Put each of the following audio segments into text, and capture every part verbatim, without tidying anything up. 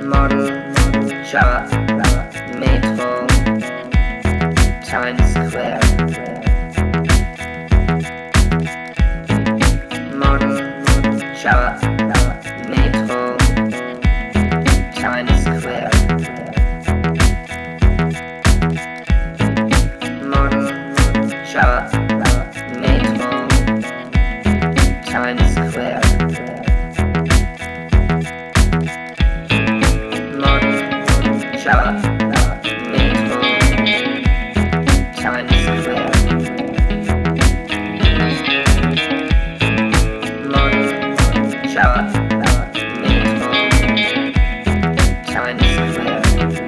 Model, shower, Metro, Times Square. Model, shower, Metro, Times Square. Model, shower, Metro, Times Square. Shower, Metro, Times Square. Model, shower, Metro, Times Square.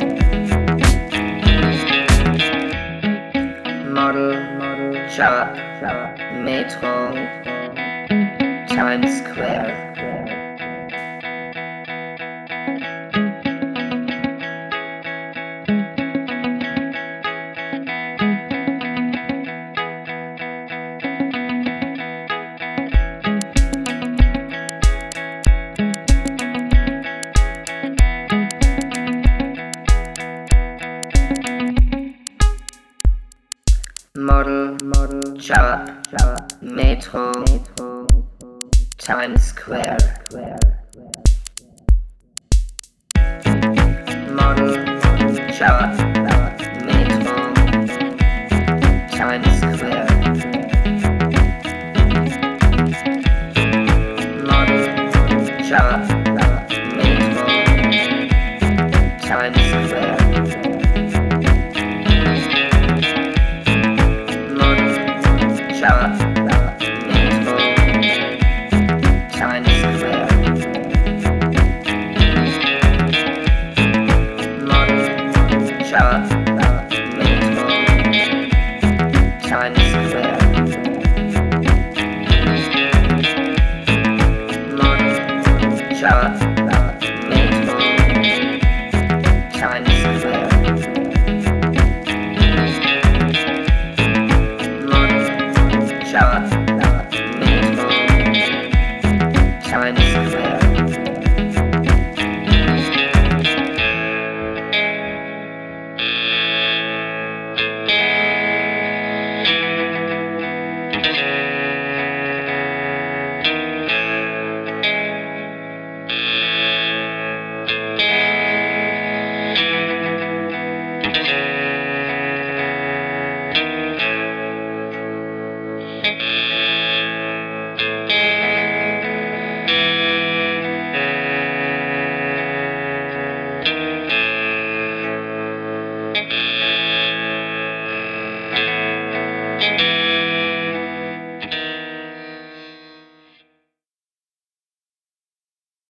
Model, shower, Metro, Times Square. Model, model, shower, shower, Metro, Metro, Times Square. Model, shower.